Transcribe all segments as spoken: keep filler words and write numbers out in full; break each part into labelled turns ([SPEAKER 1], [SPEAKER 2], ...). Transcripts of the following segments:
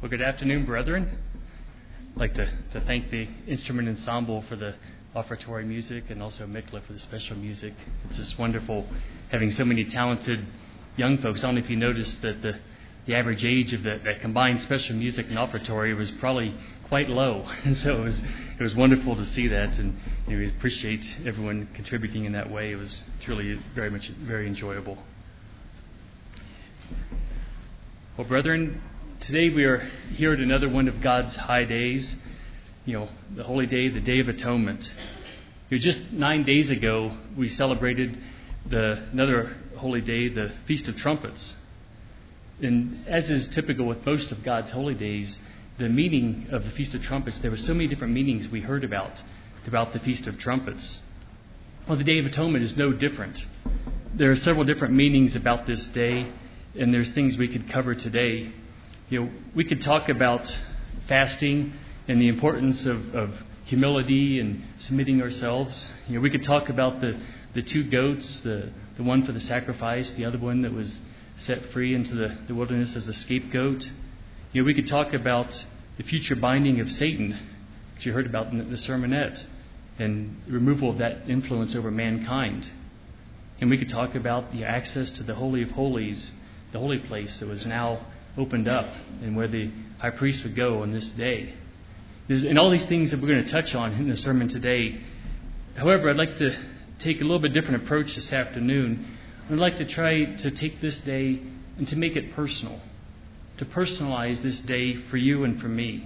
[SPEAKER 1] Well, good afternoon, brethren. I'd like to, to thank the instrument ensemble for the offertory music and also Mikla for the special music. It's just wonderful having so many talented young folks. I don't know if you noticed that the, the average age of the, that combined special music and offertory was probably quite low. And so it was it was wonderful to see that, and you know, we appreciate everyone contributing in that way. It was truly very much very enjoyable. Well, brethren, today we are here at another one of God's high days, you know, the holy day, the Day of Atonement. You know, just nine days ago, we celebrated the another holy day, the Feast of Trumpets. And as is typical with most of God's holy days, the meaning of the Feast of Trumpets, there were so many different meanings we heard about throughout the Feast of Trumpets. Well, the Day of Atonement is no different. There are several different meanings about this day, and there's things we could cover today. You know, we could talk about fasting and the importance of, of humility and submitting ourselves. You know, we could talk about the, the two goats, the, the one for the sacrifice, the other one that was set free into the, the wilderness as a scapegoat. You know, we could talk about the future binding of Satan, which you heard about in the, the sermonette, and the removal of that influence over mankind. And we could talk about the access to the Holy of Holies, the holy place that was now opened up, and where the high priest would go on this day. There's, and all these things that we're going to touch on in the sermon today. However, I'd like to take a little bit different approach this afternoon. I'd like to try to take this day and to make it personal, to personalize this day for you and for me.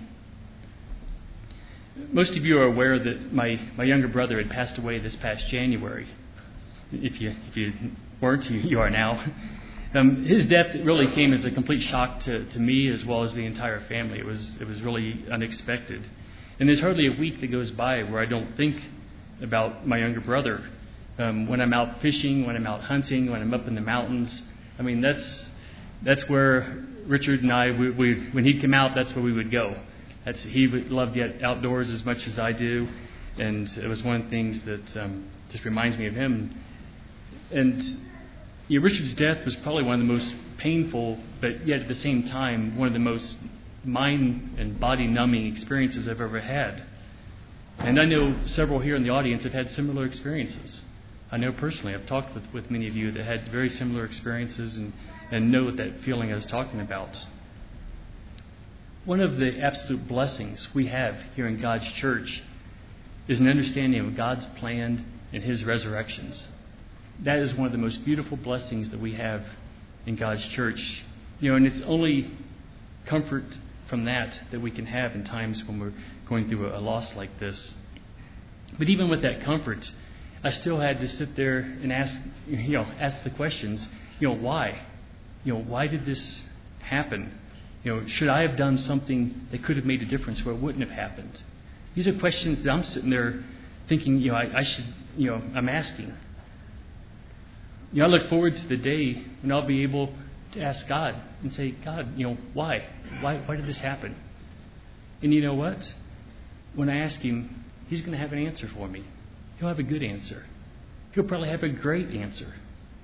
[SPEAKER 1] Most of you are aware that my, my younger brother had passed away this past January. If you if you weren't, you, you are now. Um, his death really came as a complete shock to, to me as well as the entire family. It was it was really unexpected. And there's hardly a week that goes by where I don't think about my younger brother. Um, when I'm out fishing, when I'm out hunting, when I'm up in the mountains, I mean that's that's where Richard and I, we, we, when he'd come out, that's where we would go. That's he would love to get outdoors as much as I do, and it was one of the things that um, just reminds me of him. And you know, Richard's death was probably one of the most painful, but yet at the same time, one of the most mind and body numbing experiences I've ever had. And I know several here in the audience have had similar experiences. I know personally, I've talked with, with many of you that had very similar experiences and, and know that feeling I was talking about. One of the absolute blessings we have here in God's church is an understanding of God's plan and His resurrections. That is one of the most beautiful blessings that we have in God's church. You know, and it's only comfort from that that we can have in times when we're going through a loss like this. But even with that comfort, I still had to sit there and ask, you know, ask the questions, you know, why? You know, why did this happen? You know, should I have done something that could have made a difference where it wouldn't have happened? These are questions that I'm sitting there thinking, you know, I, I should, you know, I'm asking. You know, I look forward to the day when I'll be able to ask God and say, God, you know, why? Why why did this happen? And you know what? When I ask Him, He's going to have an answer for me. He'll have a good answer. He'll probably have a great answer.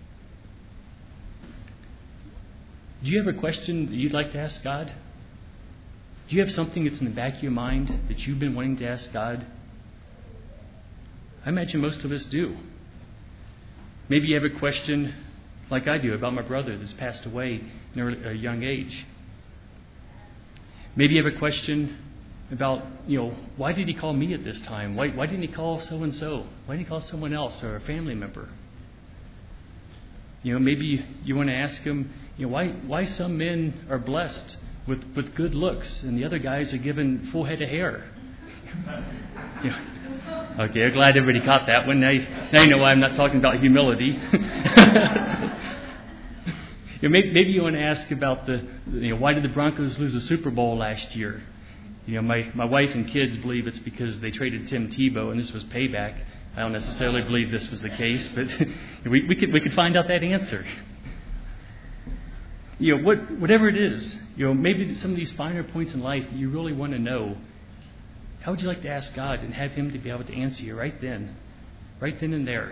[SPEAKER 1] Do you have a question that you'd like to ask God? Do you have something that's in the back of your mind that you've been wanting to ask God? I imagine most of us do. Maybe you have a question like I do about my brother that's passed away in a young age. Maybe you have a question about, you know, why did He call me at this time? Why, why didn't He call so-and-so? Why didn't He call someone else or a family member? You know, maybe you want to ask Him, you know, why why some men are blessed with, with good looks and the other guys are given full head of hair. You know, okay, I'm glad everybody caught that one. Now you, now you know why I'm not talking about humility. You know, maybe, maybe you want to ask about the, you know, why did the Broncos lose the Super Bowl last year? You know, my, my wife and kids believe it's because they traded Tim Tebow and this was payback. I don't necessarily believe this was the case, but we, we could we could find out that answer. You know, what whatever it is, you know, maybe some of these finer points in life you really want to know. How would you like to ask God and have Him to be able to answer you right then, right then and there?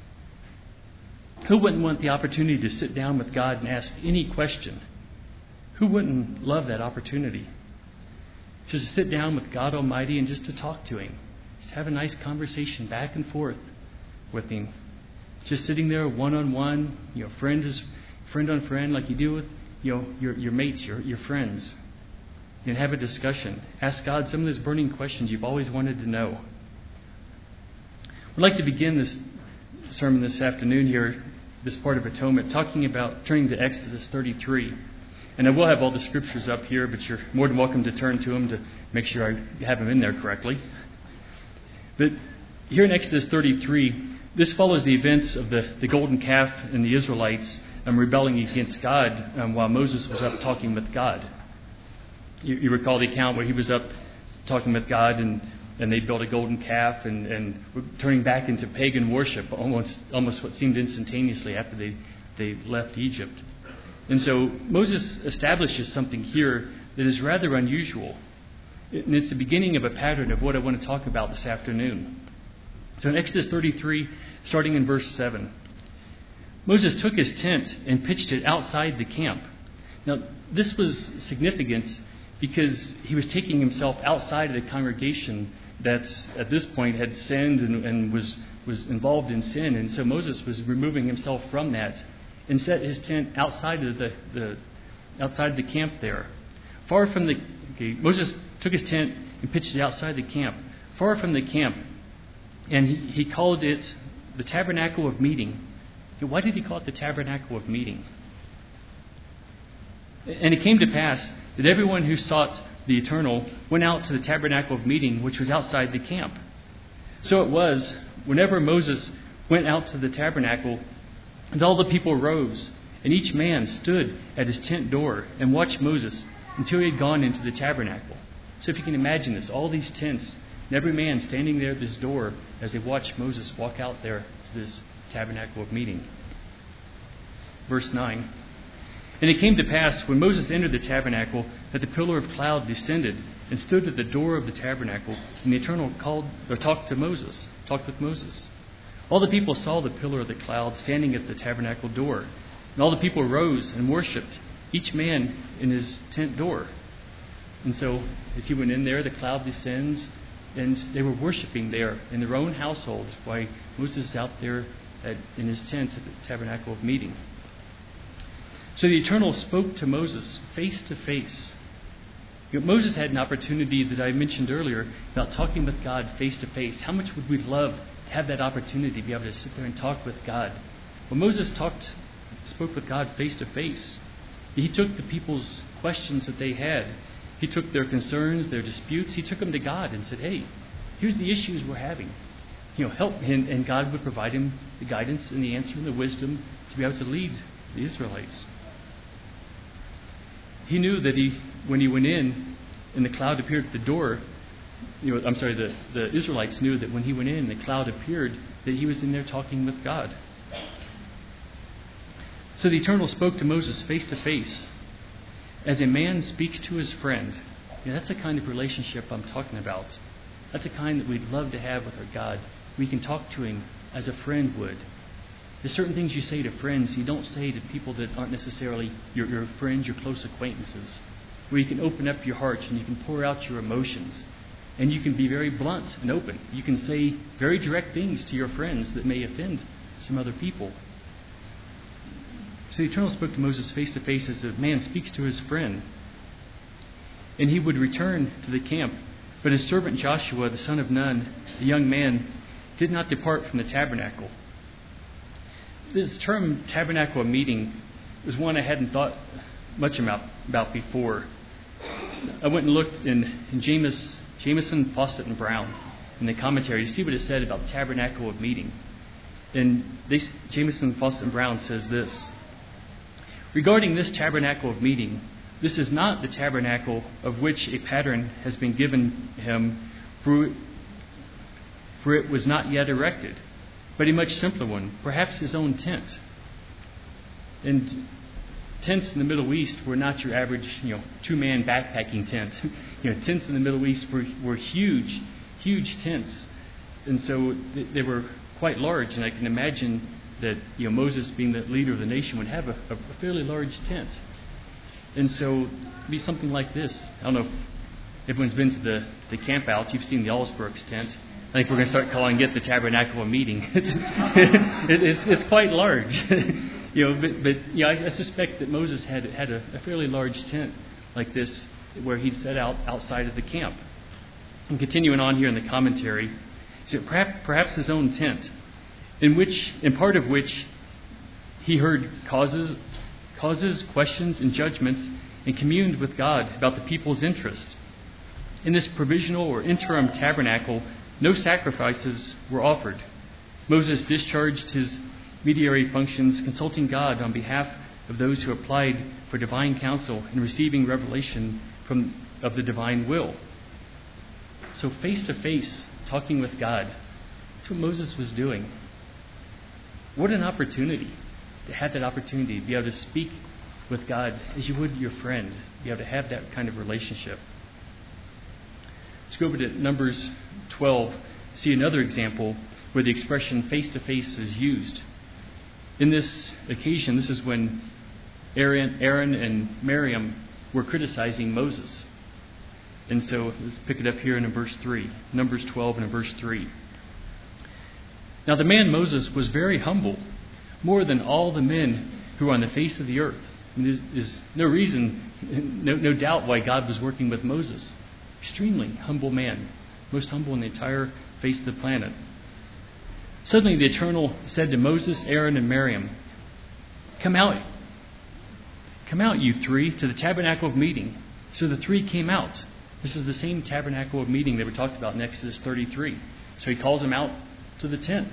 [SPEAKER 1] Who wouldn't want the opportunity to sit down with God and ask any question? Who wouldn't love that opportunity? Just to sit down with God Almighty and just to talk to Him. Just have a nice conversation back and forth with Him. Just sitting there one-on-one, you know, friend is friend on friend, like you do with, you know, your your mates, your your friends. And have a discussion. Ask God some of those burning questions you've always wanted to know. I'd like to begin this sermon this afternoon here, this part of Atonement, talking about turning to Exodus thirty-three. And I will have all the scriptures up here, but you're more than welcome to turn to them to make sure I have them in there correctly. But here in Exodus thirty-three, this follows the events of the, the golden calf and the Israelites um, rebelling against God um, while Moses was up talking with God. You, you recall the account where he was up talking with God and, and they built a golden calf and, and were turning back into pagan worship almost almost what seemed instantaneously after they, they left Egypt. And so Moses establishes something here that is rather unusual. And it's the beginning of a pattern of what I want to talk about this afternoon. So in Exodus thirty-three, starting in verse seven, Moses took his tent and pitched it outside the camp. Now, this was significant because he was taking himself outside of the congregation that's at this point had sinned and, and was, was involved in sin. And so Moses was removing himself from that and set his tent outside of the, the outside the camp there. Far from the okay, Moses took his tent and pitched it outside the camp, far from the camp, and he, he called it the Tabernacle of Meeting. Why did he call it the Tabernacle of Meeting? And it came to pass that everyone who sought the Eternal went out to the Tabernacle of Meeting, which was outside the camp. So it was, whenever Moses went out to the tabernacle, and all the people rose, and each man stood at his tent door and watched Moses until he had gone into the tabernacle. So if you can imagine this, all these tents, and every man standing there at this door as they watched Moses walk out there to this Tabernacle of Meeting. Verse nine. And it came to pass, when Moses entered the tabernacle, that the pillar of cloud descended and stood at the door of the tabernacle, and the Eternal called or talked to Moses, talked with Moses. All the people saw the pillar of the cloud standing at the tabernacle door, and all the people rose and worshipped, each man in his tent door. And so, as he went in there, the cloud descends, and they were worshiping there in their own households, while Moses is out there at, in his tent at the Tabernacle of Meeting. So the Eternal spoke to Moses face to face. You know, Moses had an opportunity that I mentioned earlier about talking with God face to face. How much would we love to have that opportunity to be able to sit there and talk with God? Well, Moses talked, spoke with God face to face. He took the people's questions that they had. He took their concerns, their disputes. He took them to God and said, hey, here's the issues we're having. You know, help. And, and God would provide him the guidance and the answer and the wisdom to be able to lead the Israelites. He knew that he, when he went in and the cloud appeared at the door, you know, I'm sorry, the, the Israelites knew that when he went in and the cloud appeared, that he was in there talking with God. So the Eternal spoke to Moses face to face, as a man speaks to his friend. You know, that's the kind of relationship I'm talking about. That's the kind that we'd love to have with our God. We can talk to him as a friend would. There's certain things you say to friends you don't say to people that aren't necessarily your, your friends, your close acquaintances, where you can open up your heart and you can pour out your emotions. And you can be very blunt and open. You can say very direct things to your friends that may offend some other people. So the Eternal spoke to Moses face to face as a man speaks to his friend. And he would return to the camp. But his servant Joshua, the son of Nun, the young man, did not depart from the tabernacle. This term, tabernacle of meeting, is one I hadn't thought much about, about before. I went and looked in, in James, Jamieson, Fawcett, and Brown in the commentary to see what it said about tabernacle of meeting. And they, Jamieson, Fawcett, and Brown says this: regarding this tabernacle of meeting, this is not the tabernacle of which a pattern has been given him, for, for it was not yet erected, but a much simpler one, perhaps his own tent. And tents in the Middle East were not your average, you know, two-man backpacking tent. You know, tents in the Middle East were, were huge, huge tents, and so they were quite large. And I can imagine that, you know, Moses, being the leader of the nation, would have a, a fairly large tent. And so it'd be something like this. I don't know if everyone's been to the, the camp out. You've seen the Allsburgs tent. I think we're going to start calling it the Tabernacle of Meeting. It's, it, it's, it's quite large. you know, but, but you know, I, I suspect that Moses had had a, a fairly large tent like this where he'd set out outside of the camp. And continuing on here in the commentary, so perhaps, perhaps his own tent, in which, in part of which, he heard causes, causes, questions, and judgments, and communed with God about the people's interest. In this provisional or interim tabernacle, no sacrifices were offered. Moses discharged his mediator functions, consulting God on behalf of those who applied for divine counsel and receiving revelation from of the divine will. So face to face, talking with God. That's what Moses was doing. What an opportunity to have that opportunity, to be able to speak with God as you would your friend, be able to have that kind of relationship. Let's go over to Numbers twelve, see another example where the expression face-to-face is used. In this occasion, this is when Aaron, Aaron and Miriam were criticizing Moses. And so let's pick it up here in verse three, Numbers twelve and in verse three. Now the man Moses was very humble, more than all the men who are on the face of the earth. And there's, there's no reason, no, no doubt why God was working with Moses. Extremely humble man, most humble in the entire face of the planet. Suddenly the Eternal said to Moses, Aaron, and Miriam, Come out, come out, you three, to the tabernacle of meeting. So the three came out. This is the same tabernacle of meeting that we talked about in Exodus thirty-three. So he calls them out to the tent.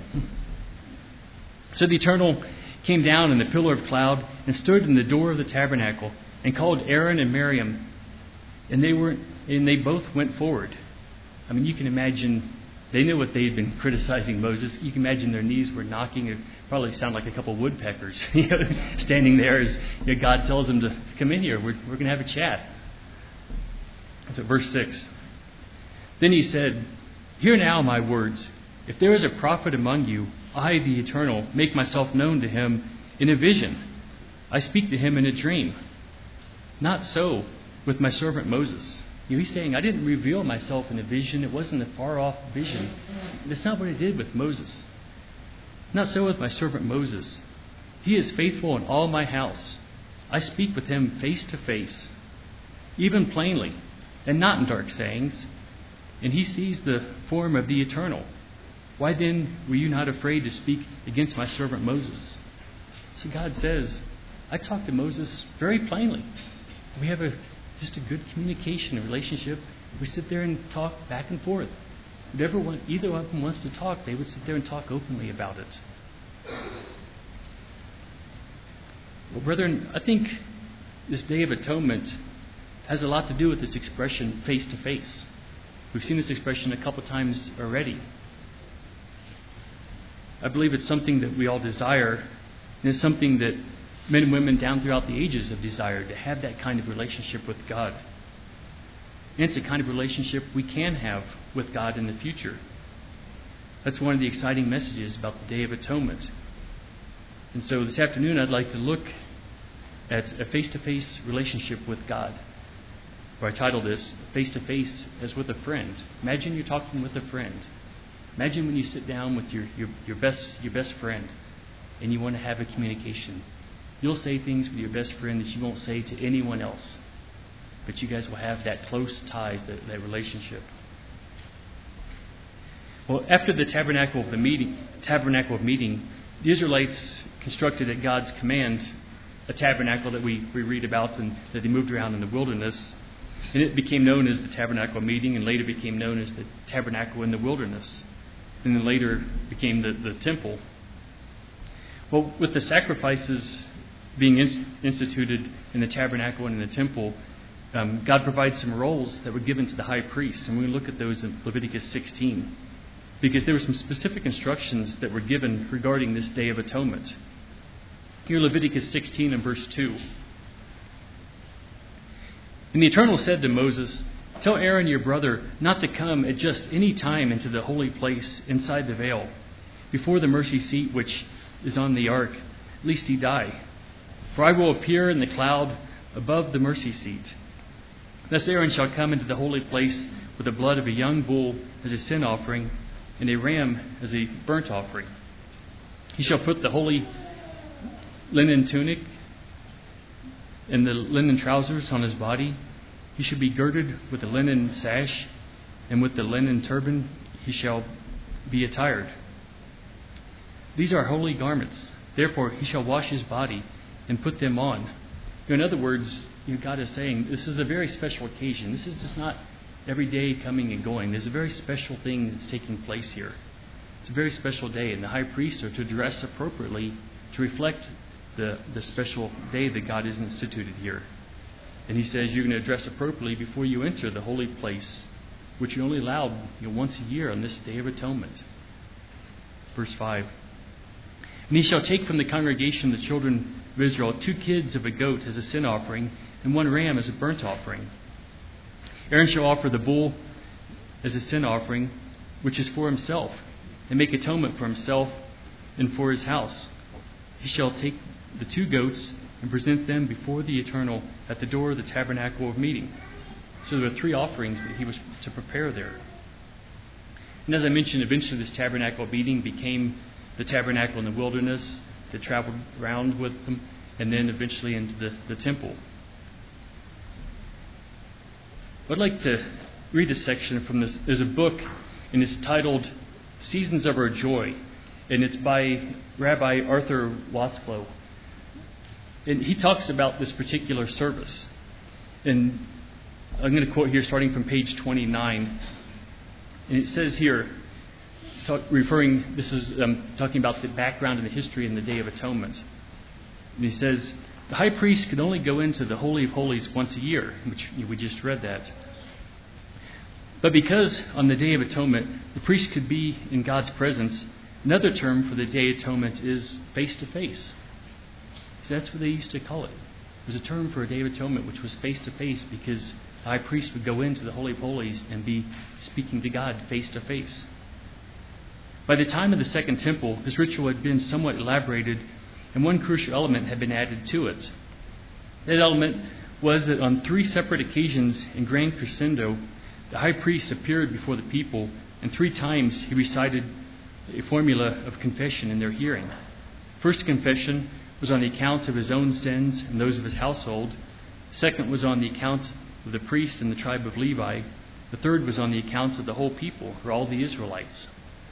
[SPEAKER 1] So the Eternal came down in the pillar of cloud and stood in the door of the tabernacle and called Aaron and Miriam. And they were, and they both went forward. I mean, you can imagine, they knew what they had been criticizing Moses. You can imagine their knees were knocking. It probably sound like a couple of woodpeckers, you know, standing there as you know, God tells them to, to come in here. We're, we're going to have a chat. So verse six. Then he said, Hear now my words. If there is a prophet among you, I, the Eternal, make myself known to him in a vision. I speak to him in a dream. Not so with my servant Moses. You know, he's saying, I didn't reveal myself in a vision. It wasn't a far-off vision. That's not what I did with Moses. Not so with my servant Moses. He is faithful in all my house. I speak with him face to face, even plainly, and not in dark sayings. And he sees the form of the Eternal. Why then were you not afraid to speak against my servant Moses? So God says, I talked to Moses very plainly. We have a just a good communication, a relationship. We sit there and talk back and forth. Whatever one, either of them wants to talk, they would sit there and talk openly about it. Well, brethren, I think this Day of Atonement has a lot to do with this expression, face to face. We've seen this expression a couple times already. I believe it's something that we all desire, and it's something that men and women down throughout the ages have desired, to have that kind of relationship with God. And it's a kind of relationship we can have with God in the future. That's one of the exciting messages about the Day of Atonement. And so this afternoon I'd like to look at a face-to-face relationship with God. Or I titled this, Face-to-Face as with a Friend. Imagine you're talking with a friend. Imagine when you sit down with your, your, your best your best friend and you want to have a communication. You'll say things with your best friend that you won't say to anyone else. But you guys will have that close ties, that, that relationship. Well, after the tabernacle of the meeting, tabernacle of meeting, the Israelites constructed at God's command a tabernacle that we, we read about and that they moved around in the wilderness. And it became known as the tabernacle of meeting, and later became known as the tabernacle in the wilderness. And then later became the, the temple. Well, with the sacrifices being instituted in the tabernacle and in the temple, um, God provides some roles that were given to the high priest. And we're going to look at those in Leviticus sixteen. Because there were some specific instructions that were given regarding this Day of Atonement. Here, Leviticus sixteen and verse two. And the Eternal said to Moses, Tell Aaron your brother not to come at just any time into the holy place inside the veil, before the mercy seat which is on the ark, lest he die. For I will appear in the cloud above the mercy seat. Thus Aaron shall come into the holy place with the blood of a young bull as a sin offering, and a ram as a burnt offering. He shall put the holy linen tunic and the linen trousers on his body. He shall be girded with a linen sash, and with the linen turban he shall be attired. These are holy garments. Therefore he shall wash his body and put them on. In other words, you know, God is saying this is a very special occasion. This is just not every day coming and going. There's a very special thing that's taking place here. It's a very special day, and the high priests are to dress appropriately to reflect the, the special day that God has instituted here. And he says you're going to dress appropriately before you enter the holy place, which you're only allowed you know, once a year on this Day of Atonement. Verse five. And he shall take from the congregation the children of Israel two kids of a goat as a sin offering, and one ram as a burnt offering. Aaron shall offer the bull as a sin offering, which is for himself, and make atonement for himself and for his house. He shall take the two goats and present them before the Eternal at the door of the tabernacle of meeting. So there were three offerings that he was to prepare there. And as I mentioned, eventually this tabernacle of meeting became the tabernacle in the wilderness that traveled around with them, and then eventually into the, the temple. I'd like to read a section from this. There's a book, and it's titled Seasons of Our Joy, and it's by Rabbi Arthur Watzlow. And he talks about this particular service. And I'm going to quote here starting from page twenty-nine. And it says here, talk, referring, this is um, talking about the background and the history in the Day of Atonement. And he says, the high priest could only go into the Holy of Holies once a year, which we just read that. But because on the Day of Atonement, the priest could be in God's presence, another term for the Day of Atonement is face-to-face. So that's what they used to call it. It was a term for a Day of Atonement, which was face-to-face, because the high priest would go into the Holy of Holies and be speaking to God face-to-face. By the time of the Second Temple, this ritual had been somewhat elaborated, and one crucial element had been added to it. That element was that on three separate occasions in Grand Crescendo, the high priest appeared before the people, and three times he recited a formula of confession in their hearing. First confession was on the account of his own sins and those of his household. The second was on the account of the priests and the tribe of Levi. The third was on the account of the whole people, or all the Israelites.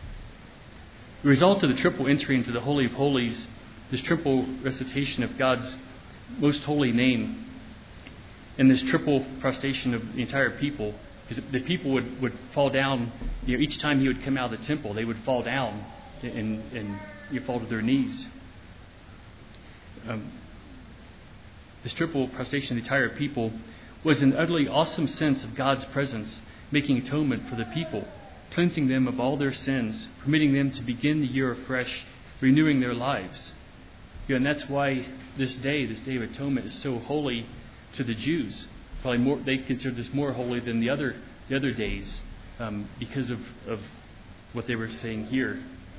[SPEAKER 1] The result of the triple entry into the Holy of Holies, this triple recitation of God's most holy name, and this triple prostration of the entire people, because the people would, would fall down, you know, each time he would come out of the temple, they would fall down and, and you know, fall to their knees. Um, this triple prostration of the entire people was an utterly awesome sense of God's presence, making atonement for the people, cleansing them of all their sins, permitting them to begin the year afresh, renewing their lives. You know, and that's why this day, this Day of Atonement, is so holy to the Jews. Probably more, they consider this more holy than the other the other days um, because of, of what they were saying here.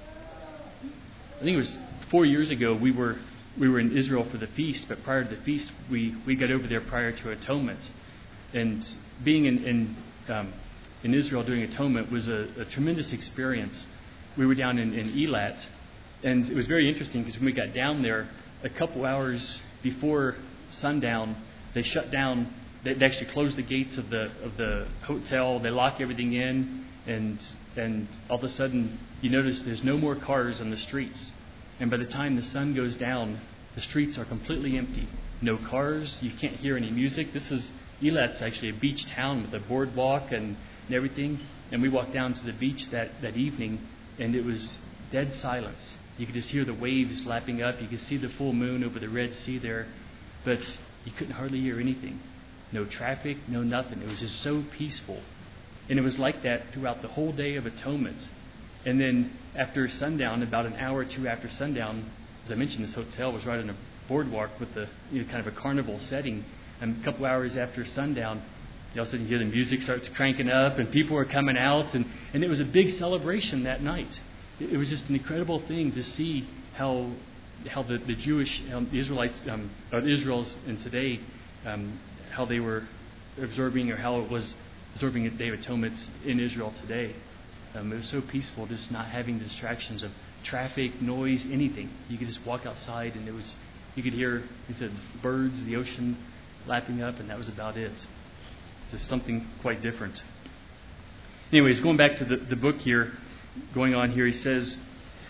[SPEAKER 1] I think it was four years ago we were we were in Israel for the feast, but prior to the feast we, we got over there prior to Atonement. And being in in, um, in Israel during Atonement was a, a tremendous experience. We were down in, in Eilat, and it was very interesting because when we got down there, a couple hours before sundown, they shut down. They actually close the gates of the of the hotel. They lock everything in, and and all of a sudden you notice there's no more cars on the streets. And by the time the sun goes down, the streets are completely empty. No cars. You can't hear any music. This is Eilat's actually a beach town with a boardwalk and, and everything. And we walked down to the beach that, that evening, and it was dead silence. You could just hear the waves lapping up. You could see the full moon over the Red Sea there, but you couldn't hardly hear anything. No traffic, no nothing. It was just so peaceful. And it was like that throughout the whole Day of Atonement. And then after sundown, about an hour or two after sundown, as I mentioned, this hotel was right on a boardwalk with the you know, kind of a carnival setting. And a couple hours after sundown, all of a sudden you hear the music starts cranking up and people are coming out. And, and it was a big celebration that night. It, it was just an incredible thing to see how how the, the Jewish, um, the Israelites, um, or the Israels in today, um, how they were absorbing, or how it was absorbing a Day of Atonement in Israel today. Um, it was so peaceful, just not having distractions of traffic, noise, anything. You could just walk outside, and it was you could hear, he said, birds, the ocean lapping up, and that was about it. It's just something quite different. Anyways, going back to the, the book here, going on here, he says,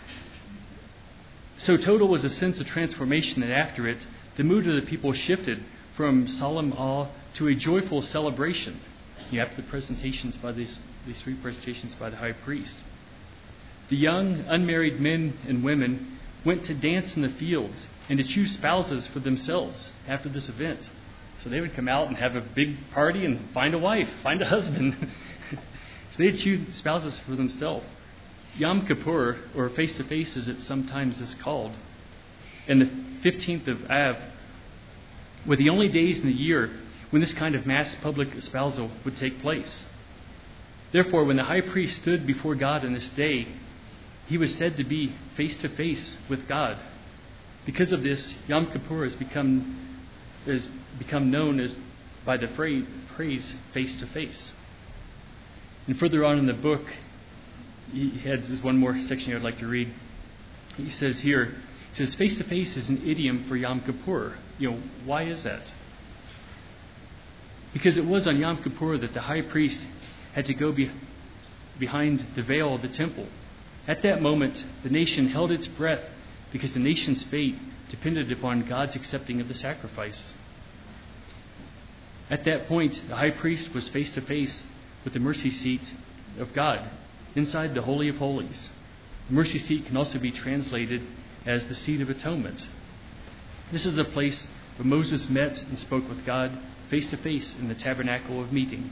[SPEAKER 1] so total was a sense of transformation that after it, the mood of the people shifted from solemn awe to a joyful celebration. You have the presentations by these, these three presentations by the high priest. The young, unmarried men and women went to dance in the fields and to choose spouses for themselves after this event. So they would come out and have a big party and find a wife, find a husband. So they'd choose spouses for themselves. Yom Kippur, or face-to-face as it sometimes is called, and the fifteenth of Av were the only days in the year when this kind of mass public espousal would take place. Therefore, when the high priest stood before God on this day, he was said to be face-to-face with God. Because of this, Yom Kippur has become, has become known as by the phrase, phrase face-to-face. And further on in the book, he has this one more section I'd like to read. He says here, he says, face-to-face is an idiom for Yom Kippur. You know, why is that? Because it was on Yom Kippur that the high priest had to go be, behind the veil of the temple. At that moment, the nation held its breath because the nation's fate depended upon God's accepting of the sacrifice. At that point, the high priest was face-to-face with the mercy seat of God inside the Holy of Holies. The mercy seat can also be translated as the seat of atonement. This is the place where Moses met and spoke with God face to face in the tabernacle of meeting.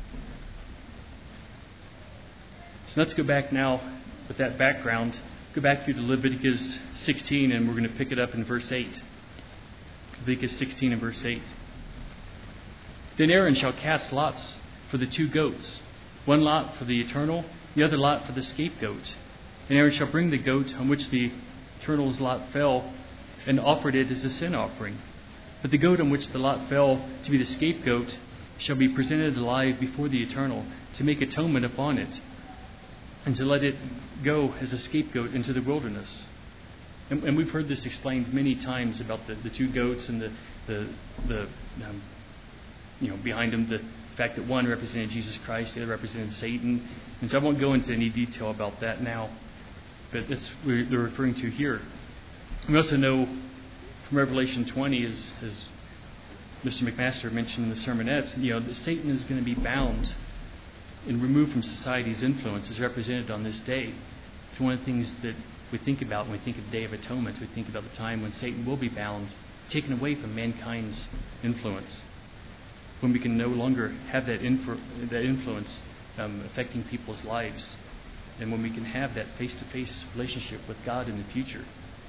[SPEAKER 1] So let's go back now with that background. Go back through to Leviticus sixteen, and we're going to pick it up in verse eight. Leviticus sixteen and verse eight. Then Aaron shall cast lots for the two goats, one lot for the eternal, the other lot for the scapegoat. And Aaron shall bring the goat on which the eternal's lot fell, and offered it as a sin offering. But the goat on which the lot fell to be the scapegoat shall be presented alive before the eternal to make atonement upon it, and to let it go as a scapegoat into the wilderness. And, and we've heard this explained many times about the, the two goats and the the, the um, you know behind them the fact that one represented Jesus Christ, the other represented Satan. And so I won't go into any detail about that now, but that's what they're referring to here. We also know from Revelation twenty, as, as Mister McMaster mentioned in the sermonettes, you know, that Satan is going to be bound and removed from society's influence as represented on this day. It's one of the things that we think about when we think of the Day of Atonement. We think about the time when Satan will be bound, taken away from mankind's influence, when we can no longer have that, influ- that influence um, affecting people's lives, and when we can have that face-to-face relationship with God in the future.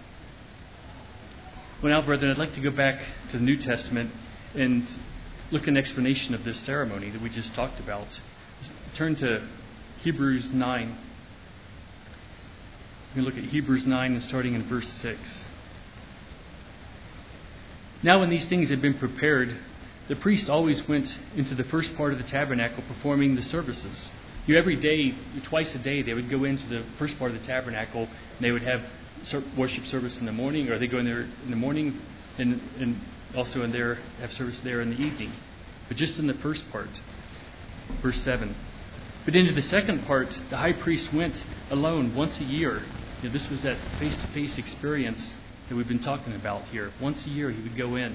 [SPEAKER 1] Well, now, brethren, I'd like to go back to the New Testament and look at an explanation of this ceremony that we just talked about. Turn to Hebrews nine. We're going to look at Hebrews nine and starting in verse six. Now when these things had been prepared, the priest always went into the first part of the tabernacle performing the services. You know, every day, twice a day, they would go into the first part of the tabernacle and they would have worship service in the morning, or they go in there in the morning and, and also in there have service there in the evening. But just in the first part, verse seven. But into the second part, the high priest went alone once a year. You know, this was that face-to-face experience that we've been talking about here. Once a year, he would go in.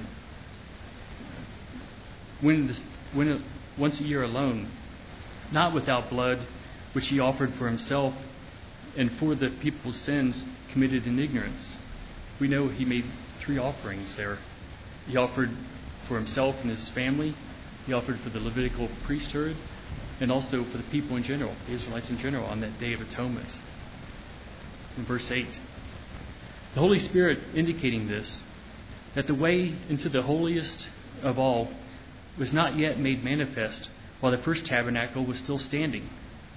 [SPEAKER 1] When, this, when once a year alone, not without blood, which he offered for himself and for the people's sins committed in ignorance. We know he made three offerings there. He offered for himself and his family. He offered for the Levitical priesthood, and also for the people in general, the Israelites in general, on that Day of Atonement. In verse eight, the Holy Spirit indicating this, that the way into the holiest of all was not yet made manifest while the first tabernacle was still standing.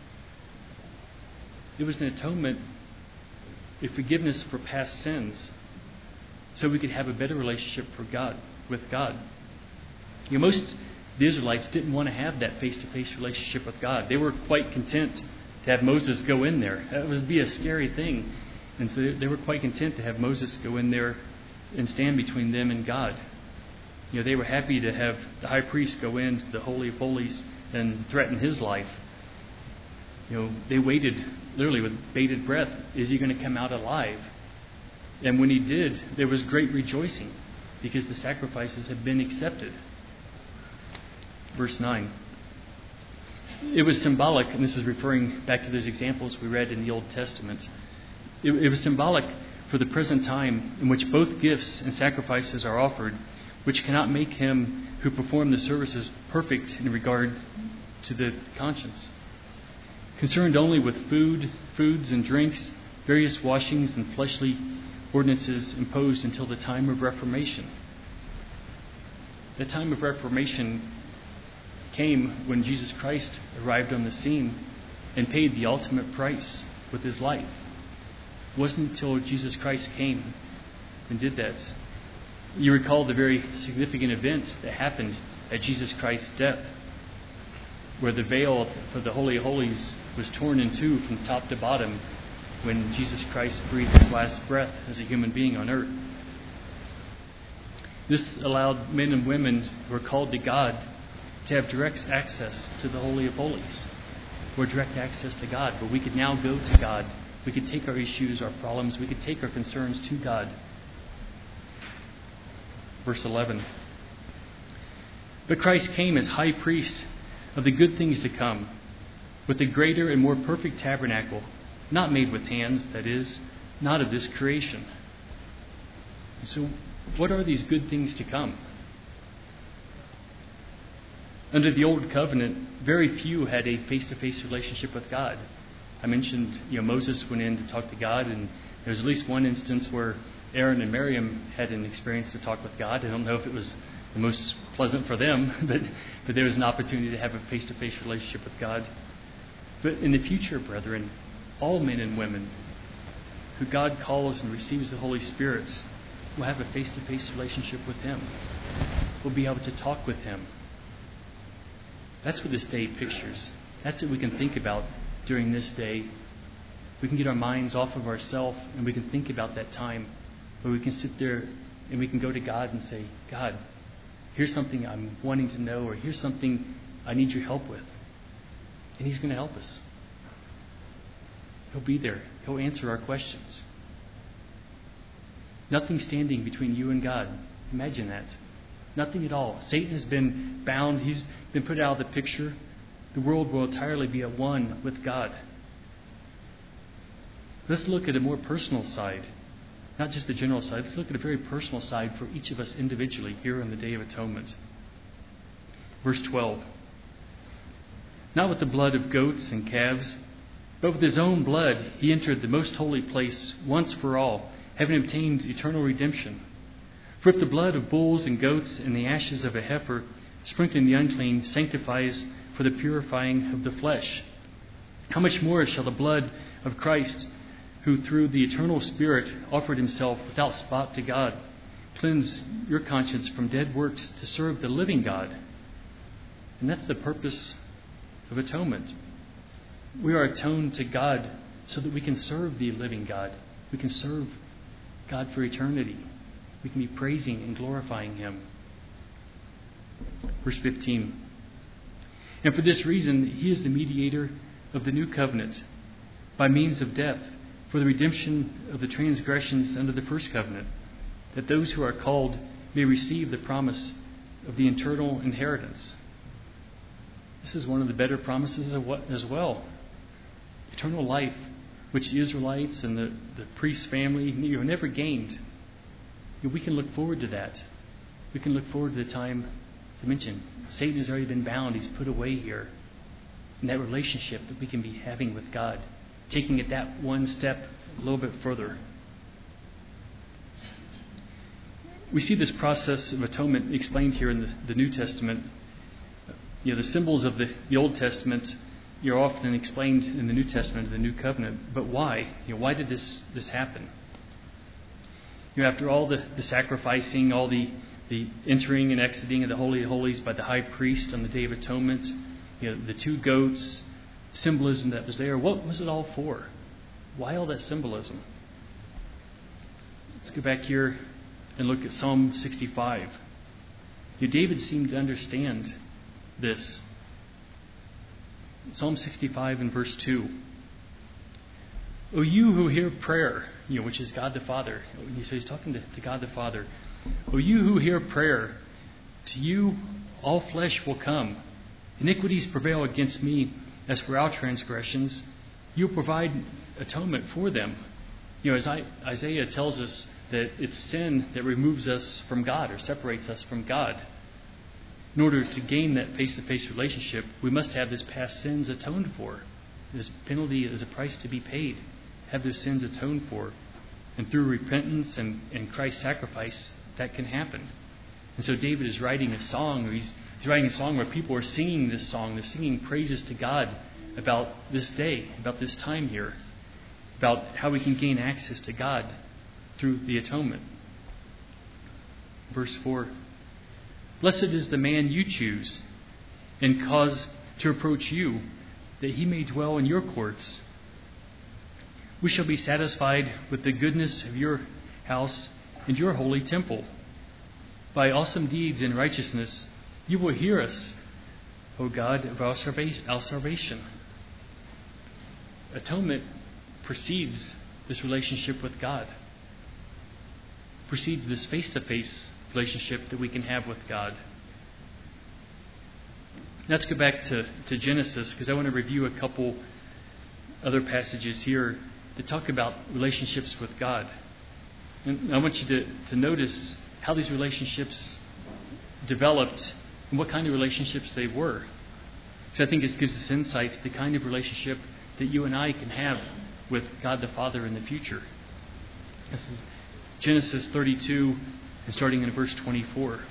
[SPEAKER 1] It was an atonement, a forgiveness for past sins, so we could have a better relationship for God, with God. You know, most of the Israelites didn't want to have that face-to-face relationship with God. They were quite content to have Moses go in there. That would be a scary thing. And so they were quite content to have Moses go in there and stand between them and God. You know, they were happy to have the high priest go into the Holy of Holies and threaten his life. You know, they waited literally with bated breath. Is he going to come out alive? And when he did, there was great rejoicing because the sacrifices had been accepted. Verse nine. It was symbolic, and this is referring back to those examples we read in the Old Testament. It, it was symbolic for the present time in which both gifts and sacrifices are offered, which cannot make him who performed the services perfect in regard to the conscience. Concerned only with food, foods and drinks, various washings and fleshly ordinances imposed until the time of Reformation. The time of Reformation came when Jesus Christ arrived on the scene and paid the ultimate price with his life. It wasn't until Jesus Christ came and did that. You recall the very significant event that happened at Jesus Christ's death, where the veil for the Holy of Holies was torn in two from top to bottom when Jesus Christ breathed his last breath as a human being on earth. This allowed men and women who were called to God to have direct access to the Holy of Holies, or direct access to God. But we could now go to God. We could take our issues, our problems, we could take our concerns to God. Verse eleven. But Christ came as high priest of the good things to come, with a greater and more perfect tabernacle, not made with hands, that is, not of this creation. So, what are these good things to come? Under the Old Covenant, very few had a face-to-face relationship with God. I mentioned, you know, Moses went in to talk to God, and there was at least one instance where Aaron and Miriam had an experience to talk with God. I don't know if it was the most pleasant for them, but, but there was an opportunity to have a face-to-face relationship with God. But in the future, brethren, all men and women who God calls and receives the Holy Spirit will have a face-to-face relationship with Him. We'll be able to talk with Him. That's what this day pictures. That's what we can think about during this day. We can get our minds off of ourselves and we can think about that time where we can sit there and we can go to God and say, God, here's something I'm wanting to know, or here's something I need your help with. And He's going to help us. He'll be there. He'll answer our questions. Nothing standing between you and God. Imagine that. Nothing at all. Satan has been bound. He's been put out of the picture. The world will entirely be at one with God. Let's look at a more personal side. Not just the general side. Let's look at a very personal side for each of us individually here on the Day of Atonement. Verse twelve. Not with the blood of goats and calves, but with His own blood He entered the most holy place once for all, having obtained eternal redemption. For if the blood of bulls and goats and the ashes of a heifer, sprinkling the unclean, sanctifies for the purifying of the flesh, how much more shall the blood of Christ, who through the eternal Spirit offered Himself without spot to God, cleanse your conscience from dead works to serve the living God? And that's the purpose of atonement. We are atoned to God so that we can serve the living God. We can serve God for eternity. We can be praising and glorifying Him. Verse fifteen. And for this reason, He is the mediator of the new covenant, by means of death, for the redemption of the transgressions under the first covenant, that those who are called may receive the promise of the eternal inheritance. This is one of the better promises as well. Eternal life, which the Israelites and the, the priest's family you know, never gained. We can look forward to that. We can look forward to the time, as I mentioned, Satan has already been bound. He's put away here. And that relationship that we can be having with God, taking it that one step a little bit further. We see this process of atonement explained here in the, the New Testament. You know, the symbols of the, the Old Testament are often explained in the New Testament of the New Covenant. But why? You know, why did this, this happen? You know, after all the, the sacrificing, all the, the entering and exiting of the Holy of Holies by the high priest on the Day of Atonement, you know, the two goats, symbolism that was there. What was it all for? Why all that symbolism? Let's go back here and look at Psalm sixty-five. You know, David seemed to understand this. Psalm sixty-five and verse two. O you who hear prayer, you know, which is God the Father. So he's talking to, to God the Father. O you who hear prayer, to you all flesh will come. Iniquities prevail against me. As for our transgressions, you provide atonement for them. You know, as I, Isaiah tells us that it's sin that removes us from God or separates us from God. In order to gain that face-to-face relationship, we must have this past sins atoned for. This penalty is a price to be paid. Have those sins atoned for. And through repentance and, and Christ's sacrifice, that can happen. And so David is writing a song, or he's, he's writing a song where people are singing this song. They're singing praises to God about this day, about this time here, about how we can gain access to God through the atonement. Verse four. Blessed is the man you choose and cause to approach you, that he may dwell in your courts. We shall be satisfied with the goodness of your house and your holy temple. By awesome deeds and righteousness, you will hear us, O God of our salvation. Atonement precedes this relationship with God, precedes this face-to-face relationship that we can have with God. Let's go back to, to Genesis, because I want to review a couple other passages here that talk about relationships with God. And I want you to, to notice how these relationships developed and what kind of relationships they were. So I think this gives us insight to the kind of relationship that you and I can have with God the Father in the future. This is Genesis thirty-two, and starting in verse twenty-four.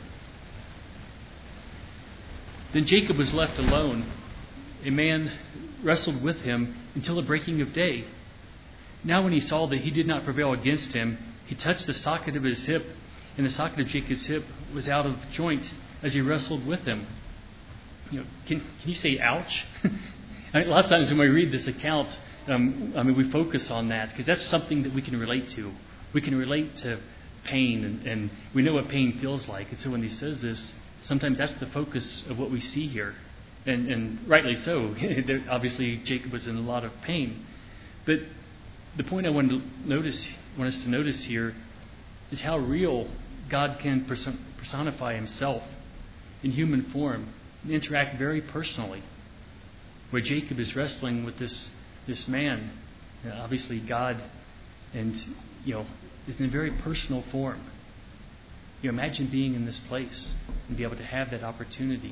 [SPEAKER 1] Then Jacob was left alone. A man wrestled with him until the breaking of day. Now when he saw that he did not prevail against him, he touched the socket of his hip, and the socket of Jacob's hip was out of joint as he wrestled with him. You know, can, can you say ouch? I mean, a lot of times when we read this account, um, I mean, we focus on that because that's something that we can relate to. We can relate to pain, and, and we know what pain feels like. And so when he says this, sometimes that's the focus of what we see here. And, and rightly so. Obviously, Jacob was in a lot of pain. But the point I want to notice, want us to notice here is how real God can personify himself in human form and interact very personally. Where Jacob is wrestling with this this man, you know, obviously God, and you know, is in a very personal form. You imagine being in this place and be able to have that opportunity.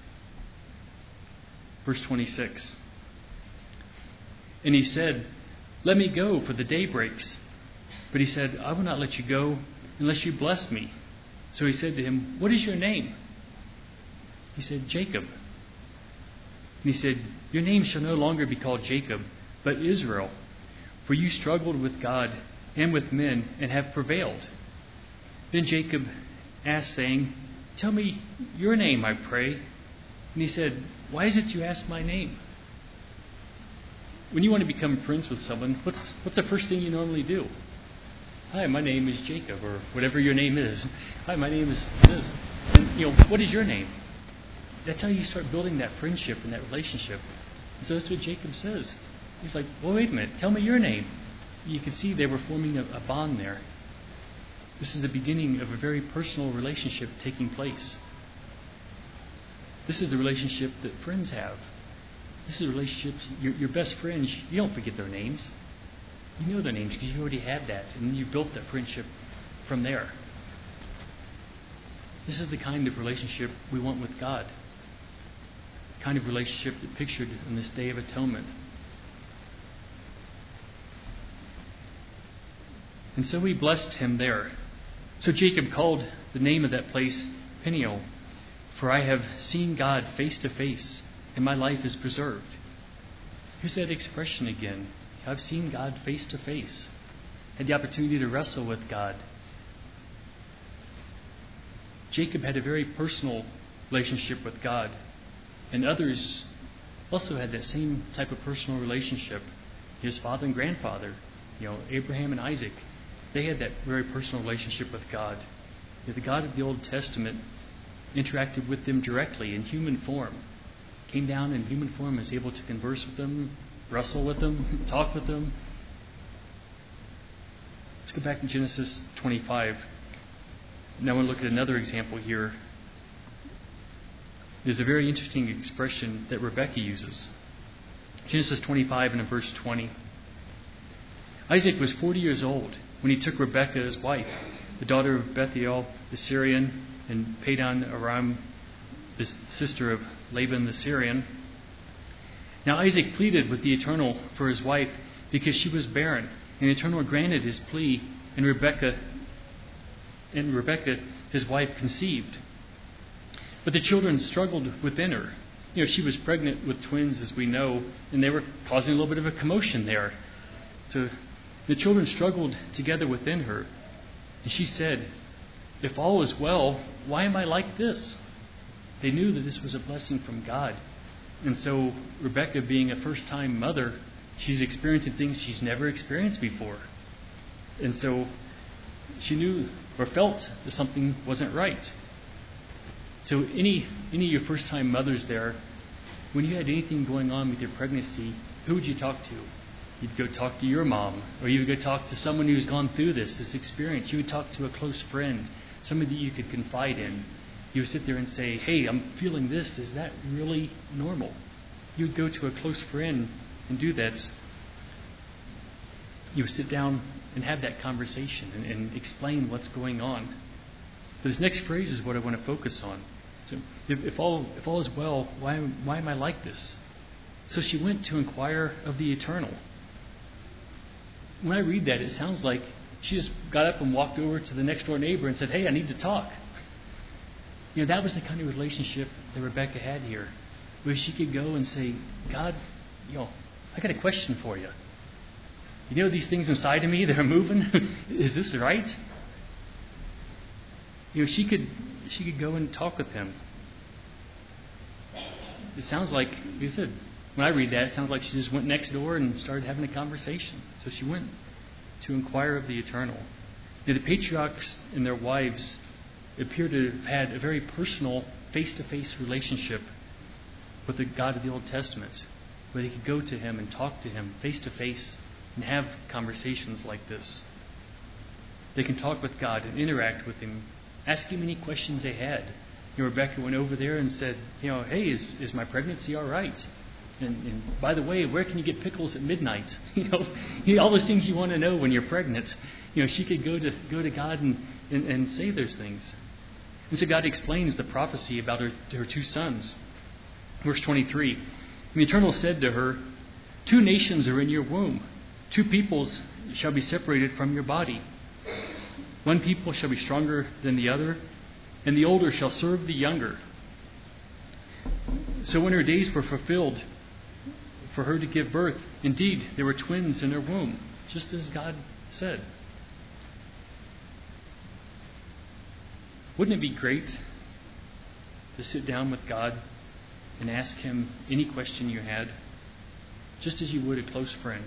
[SPEAKER 1] Verse twenty-six. And he said, "Let me go, for the day breaks." But he said, "I will not let you go unless you bless me." So he said to him, "What is your name?" He said, "Jacob." And he said, "Your name shall no longer be called Jacob, but Israel, for you struggled with God and with men and have prevailed." Then Jacob asked, saying, "Tell me your name, I pray." And he said, "Why is it you ask my name?" When you want to become friends with someone, what's what's the first thing you normally do? "Hi, my name is Jacob," or whatever your name is. "Hi, my name is this." And, you know, what is your name? That's how you start building that friendship and that relationship. And so that's what Jacob says. He's like, "Well, wait a minute. Tell me your name." You can see they were forming a, a bond there. This is the beginning of a very personal relationship taking place. This is the relationship that friends have. This is a relationship, your, your best friends, you don't forget their names. You know their names because you already had that, and you built that friendship from there. This is the kind of relationship we want with God. The kind of relationship that pictured on this Day of Atonement. And so he blessed him there. So Jacob called the name of that place Peniel, for I have seen God face to face, and my life is preserved. Here's that expression again. I've seen God face to face. Had the opportunity to wrestle with God. Jacob had a very personal relationship with God, and others also had that same type of personal relationship. His father and grandfather, you know, Abraham and Isaac, they had that very personal relationship with God. Yet the God of the Old Testament interacted with them directly in human form, came down in human form, was able to converse with them, wrestle with them, talk with them. Let's go back to Genesis twenty-five. Now we'll look at another example here. There's a very interesting expression that Rebekah uses. Genesis twenty-five and in verse twenty. Isaac was forty years old when he took Rebekah as wife, the daughter of Bethuel the Syrian, and Padan Aram, the sister of Laban the Syrian. Now Isaac pleaded with the Eternal for his wife because she was barren, and the Eternal granted his plea, and Rebekah, and Rebekah, his wife, conceived. But the children struggled within her. You know, she was pregnant with twins, as we know, and they were causing a little bit of a commotion there. So the children struggled together within her. And she said, "If all is well, why am I like this?" They knew that this was a blessing from God. And so Rebekah, being a first-time mother, she's experiencing things she's never experienced before. And so she knew or felt that something wasn't right. So any any of your first-time mothers there, when you had anything going on with your pregnancy, who would you talk to? You'd go talk to your mom, or you would go talk to someone who's gone through this, this experience. You would talk to a close friend, somebody that you could confide in. You would sit there and say, "Hey, I'm feeling this. Is that really normal?" You would go to a close friend and do that. You would sit down and have that conversation and, and explain what's going on. But this next phrase is what I want to focus on. So, if, if all if all is well, why why am I like this? So she went to inquire of the Eternal. When I read that, it sounds like she just got up and walked over to the next door neighbor and said, "Hey, I need to talk." You know, that was the kind of relationship that Rebekah had here, where she could go and say, "God, you know, I got a question for you. You know these things inside of me that are moving? Is this right?" You know, she could she could go and talk with him. It sounds like, like I said, when I read that, it sounds like she just went next door and started having a conversation. So she went to inquire of the Eternal. Now, the patriarchs and their wives appear to have had a very personal, face-to-face relationship with the God of the Old Testament, where they could go to him and talk to him face-to-face and have conversations like this. They can talk with God and interact with him, ask him any questions they had. You know, Rebekah went over there and said, you know, "Hey, is, is my pregnancy all right? And, and by the way, where can you get pickles at midnight?" You know, all those things you want to know when you're pregnant. You know, she could go to go to God and, and, and say those things. And so God explains the prophecy about her, her two sons. Verse twenty-three, "The Eternal said to her, 'Two nations are in your womb. Two peoples shall be separated from your body. One people shall be stronger than the other, and the older shall serve the younger.' So when her days were fulfilled for her to give birth, indeed, there were twins in her womb, just as God said." Wouldn't it be great to sit down with God and ask him any question you had, just as you would a close friend?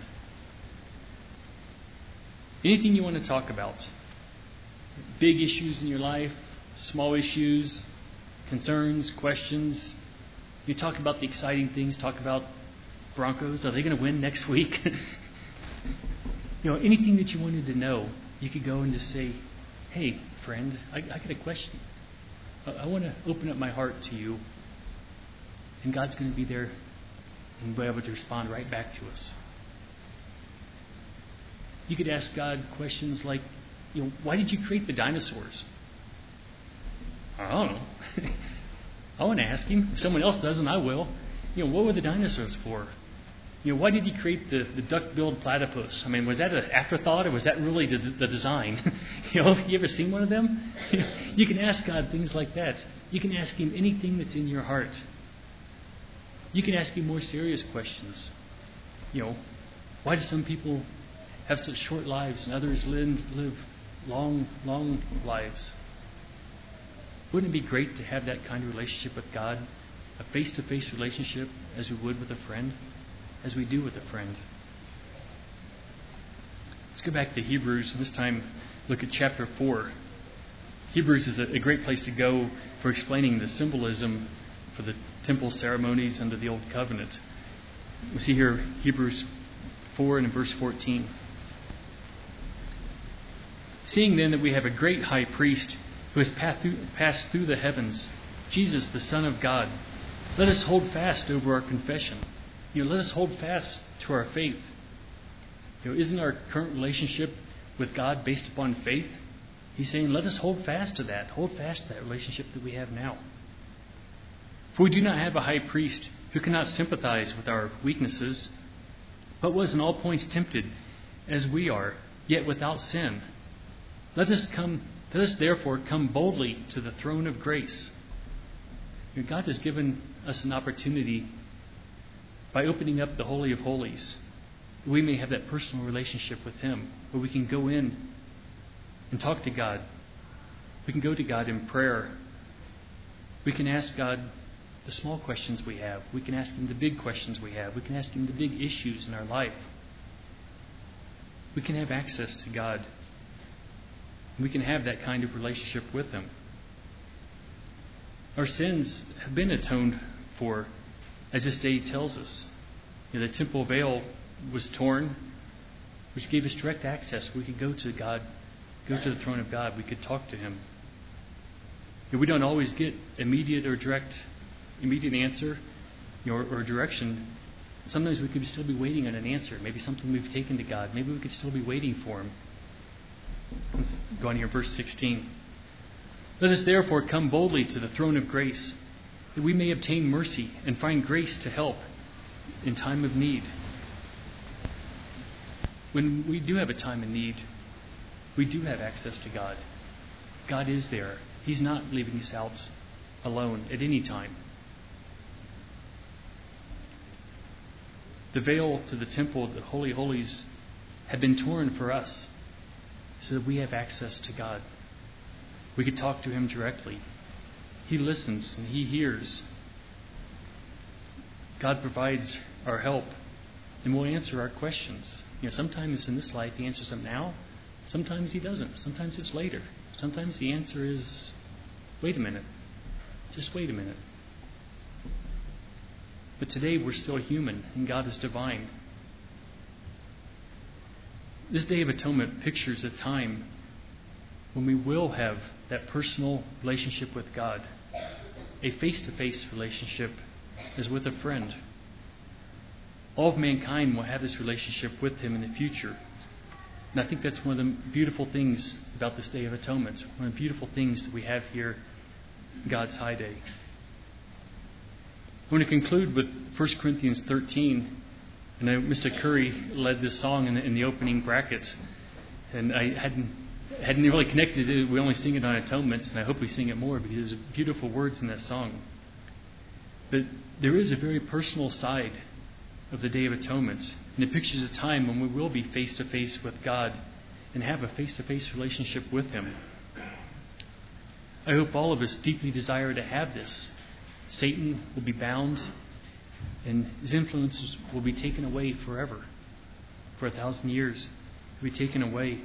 [SPEAKER 1] Anything you want to talk about. Big issues in your life, small issues, concerns, questions. You talk about the exciting things, talk about Broncos. Are they going to win next week? You know, anything that you wanted to know, you could go and just say, "Hey, friend, I, I got a question. I, I want to open up my heart to you." And God's going to be there and be able to respond right back to us. You could ask God questions like, you know, "Why did you create the dinosaurs?" I don't know. I want to ask him. If someone else doesn't, I will. You know, what were the dinosaurs for? You know, why did he create the, the duck-billed platypus? I mean, was that an afterthought, or was that really the, the design? You know, you ever seen one of them? You know, you can ask God things like that. You can ask him anything that's in your heart. You can ask him more serious questions. You know, why do some people have such short lives and others live, live long, long lives? Wouldn't it be great to have that kind of relationship with God, a face-to-face relationship as we would with a friend, as we do with a friend? Let's go back to Hebrews, and this time look at chapter four. Hebrews is a, a great place to go for explaining the symbolism for the temple ceremonies under the Old Covenant. We see here Hebrews four and in verse fourteen. Seeing then that we have a great high priest who has passed through the heavens, Jesus, the Son of God, let us hold fast over our confession. You know, let us hold fast to our faith. You know, isn't our current relationship with God based upon faith? He's saying, let us hold fast to that. Hold fast to that relationship that we have now. For we do not have a high priest who cannot sympathize with our weaknesses, but was in all points tempted as we are, yet without sin. Let us come, let us therefore come boldly to the throne of grace. You know, God has given us an opportunity by opening up the Holy of Holies. We may have that personal relationship with Him, where we can go in and talk to God. We can go to God in prayer. We can ask God the small questions we have. We can ask Him the big questions we have. We can ask Him the big issues in our life. We can have access to God. We can have that kind of relationship with Him. Our sins have been atoned for, as this day tells us. You know, the temple veil was torn, which gave us direct access. We could go to God, go to the throne of God. We could talk to Him. You know, we don't always get immediate or direct, immediate answer, you know, or, or direction. Sometimes we could still be waiting on an answer. Maybe something we've taken to God. Maybe we could still be waiting for Him. Let's go on here, verse sixteen. Let us therefore come boldly to the throne of grace, that we may obtain mercy and find grace to help in time of need. When we do have a time of need, we do have access to God. God is there. He's not leaving us out alone at any time. The veil to the temple, the Holy of Holies, had been torn for us so that we have access to God. We could talk to Him directly. He listens and He hears. God provides our help and will answer our questions. You know, sometimes in this life He answers them now. Sometimes He doesn't. Sometimes it's later. Sometimes the answer is, wait a minute. Just wait a minute. But today we're still human and God is divine. This Day of Atonement pictures a time when we will have that personal relationship with God, a face-to-face relationship as with a friend. All of mankind will have this relationship with Him in the future. And I think that's one of the beautiful things about this Day of Atonement, one of the beautiful things that we have here, God's High Day. I want to conclude with First Corinthians thirteen. And I know Mister Curry led this song in the, in the opening bracket, and I hadn't hadn't really connected it. We only sing it on atonements, and I hope we sing it more because there's beautiful words in that song. But there is a very personal side of the Day of Atonement, and it pictures a time when we will be face to face with God and have a face to face relationship with Him. I hope all of us deeply desire to have this. Satan will be bound, and his influences will be taken away forever. For a thousand years, will be taken away.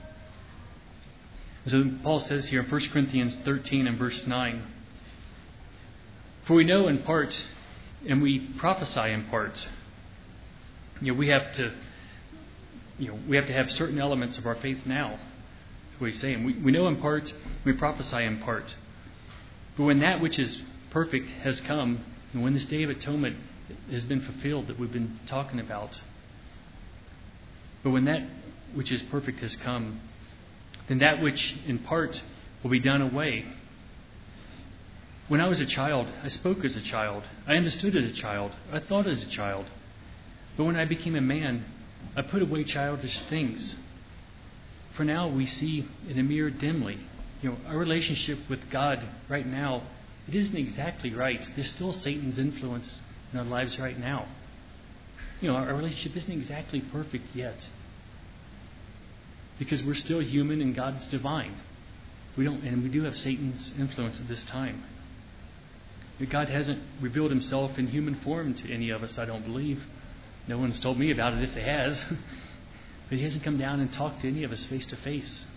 [SPEAKER 1] So Paul says here in First Corinthians thirteen and verse nine, for we know in part, and we prophesy in part. You know, we have to, you know, we have to have certain elements of our faith now. That's what he's saying. We, we know in part, we prophesy in part. But when that which is perfect has come, and when this Day of Atonement has been fulfilled that we've been talking about, but when that which is perfect has come, then that which in part will be done away. When I was a child, I spoke as a child. I understood as a child. I thought as a child. But when I became a man, I put away childish things. For now we see in a mirror dimly. You know, our relationship with God right now, it isn't exactly right. There's still Satan's influence in our lives right now. You know, our relationship isn't exactly perfect yet. Because we're still human and God's divine. We don't, and we do have Satan's influence at this time. But God hasn't revealed himself in human form to any of us, I don't believe. No one's told me about it if he has. But he hasn't come down and talked to any of us face to face.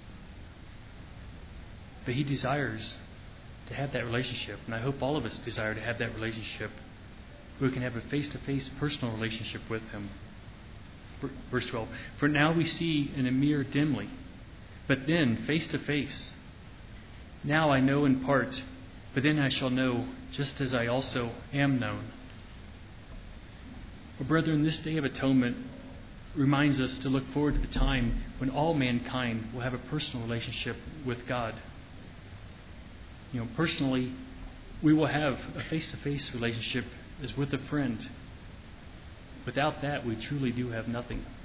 [SPEAKER 1] But he desires to have that relationship. And I hope all of us desire to have that relationship where we can have a face-to-face personal relationship with him. Verse twelve. For now we see in a mirror dimly, but then face-to-face. Now I know in part, but then I shall know just as I also am known. Well, brethren, this Day of Atonement reminds us to look forward to the time when all mankind will have a personal relationship with God. You know, personally, we will have a face-to-face relationship as with a friend. Without that, we truly do have nothing.